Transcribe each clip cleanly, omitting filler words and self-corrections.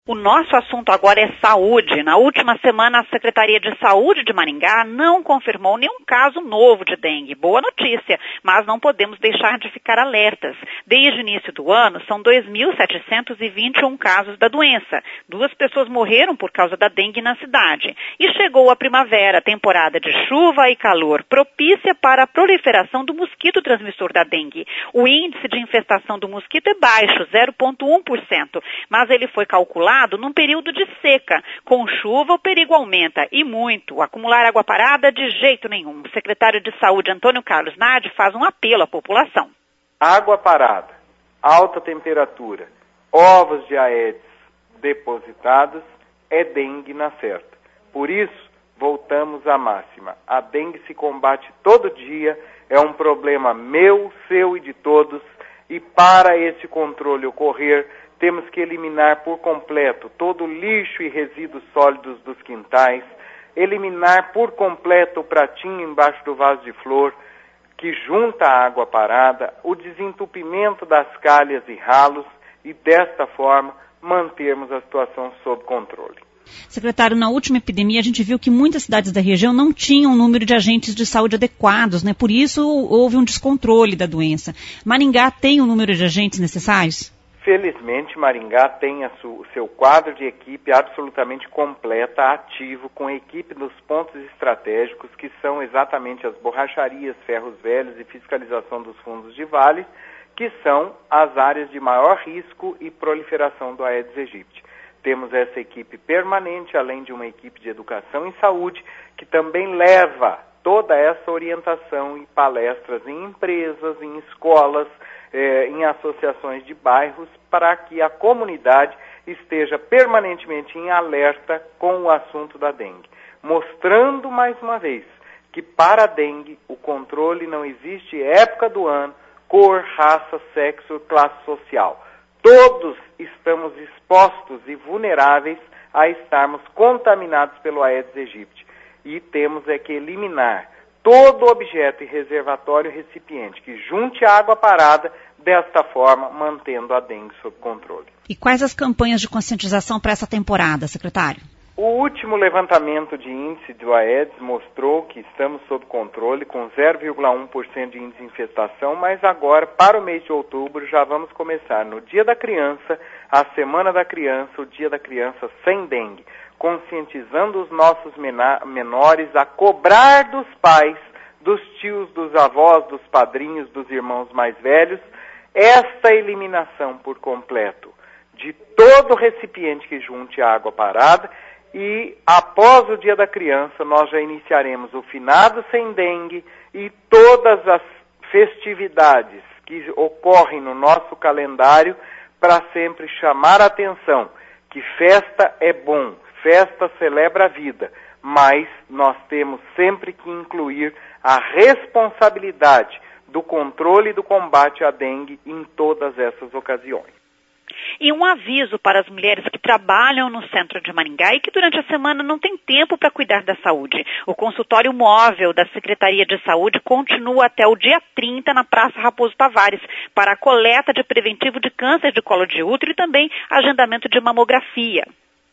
O nosso assunto agora é saúde. Na última semana, a Secretaria de Saúde de Maringá não confirmou nenhum caso novo de dengue. Boa notícia, mas não podemos deixar de ficar alertas. Desde o início do ano, são 2.721 casos da doença. 2 pessoas morreram por causa da dengue na cidade. E chegou a primavera, temporada de chuva e calor, propícia para a proliferação do mosquito transmissor da dengue. O índice de infestação do mosquito é baixo, 0,1%, mas ele foi calculado num período de seca. Com chuva, o perigo aumenta, e muito. Acumular água parada, de jeito nenhum. O secretário de Saúde, Antônio Carlos Nadi, faz um apelo à população. Água parada, alta temperatura, ovos de Aedes depositados, é dengue na certa. Por isso, voltamos à máxima. A dengue se combate todo dia, é um problema meu, seu e de todos, e para esse controle ocorrer, temos que eliminar por completo todo o lixo e resíduos sólidos dos quintais, eliminar por completo o pratinho embaixo do vaso de flor, que junta a água parada, o desentupimento das calhas e ralos, e desta forma mantermos a situação sob controle. Secretário, na última epidemia a gente viu que muitas cidades da região não tinham um número de agentes de saúde adequados, né? Por isso houve um descontrole da doença. Maringá tem o número de agentes necessários? Felizmente, Maringá tem o seu quadro de equipe absolutamente completa, ativo, com equipe nos pontos estratégicos, que são exatamente as borracharias, ferros velhos e fiscalização dos fundos de vale, que são as áreas de maior risco e proliferação do Aedes aegypti. Temos essa equipe permanente, além de uma equipe de educação e saúde, que também leva toda essa orientação e palestras em empresas, em escolas, em associações de bairros, para que a comunidade esteja permanentemente em alerta com o assunto da dengue. Mostrando mais uma vez que para a dengue o controle não existe época do ano, cor, raça, sexo, classe social. Todos estamos expostos e vulneráveis a estarmos contaminados pelo Aedes aegypti. E temos que eliminar todo objeto e reservatório recipiente que junte água parada, desta forma mantendo a dengue sob controle. E quais as campanhas de conscientização para essa temporada, secretário? O último levantamento de índice do Aedes mostrou que estamos sob controle, com 0,1% de índice de infestação, mas agora, para o mês de outubro, já vamos começar no Dia da Criança, a Semana da Criança, o Dia da Criança sem dengue, conscientizando os nossos menores a cobrar dos pais, dos tios, dos avós, dos padrinhos, dos irmãos mais velhos, esta eliminação por completo de todo recipiente que junte água parada. E após o Dia da Criança, nós já iniciaremos o Finado Sem Dengue e todas as festividades que ocorrem no nosso calendário, para sempre chamar a atenção que festa é bom, festa celebra a vida, mas nós temos sempre que incluir a responsabilidade do controle e do combate à dengue em todas essas ocasiões. E um aviso para as mulheres que trabalham no centro de Maringá e que durante a semana não têm tempo para cuidar da saúde. O consultório móvel da Secretaria de Saúde continua até o dia 30 na Praça Raposo Tavares para a coleta de preventivo de câncer de colo de útero e também agendamento de mamografia.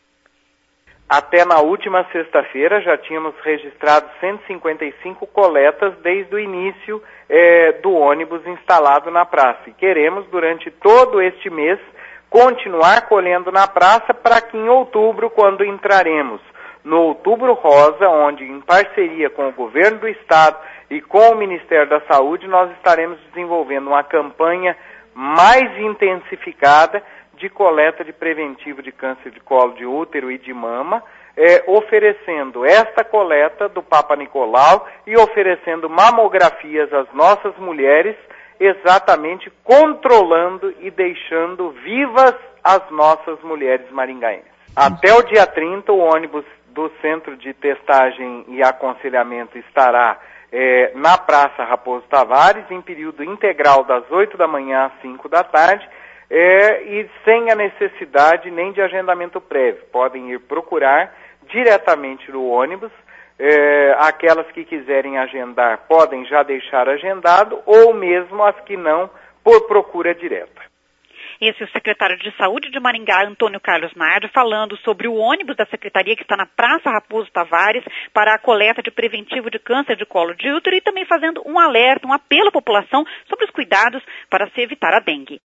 Até na última sexta-feira já tínhamos registrado 155 coletas desde o início do ônibus instalado na praça. E queremos, durante todo este mês, continuar colhendo na praça para que em outubro, quando entraremos no Outubro Rosa, onde em parceria com o Governo do Estado e com o Ministério da Saúde, nós estaremos desenvolvendo uma campanha mais intensificada de coleta de preventivo de câncer de colo de útero e de mama, oferecendo esta coleta do Papa Nicolau e oferecendo mamografias às nossas mulheres, exatamente controlando e deixando vivas as nossas mulheres maringaenses. Até o dia 30, o ônibus do Centro de Testagem e Aconselhamento estará na Praça Raposo Tavares, em período integral das 8 da manhã às 5 da tarde, e sem a necessidade nem de agendamento prévio. Podem ir procurar diretamente no ônibus. Aquelas que quiserem agendar podem já deixar agendado, ou mesmo as que não, por procura direta. Esse é o secretário de Saúde de Maringá, Antônio Carlos Nardi, falando sobre o ônibus da Secretaria que está na Praça Raposo Tavares para a coleta de preventivo de câncer de colo de útero e também fazendo um alerta, um apelo à população sobre os cuidados para se evitar a dengue.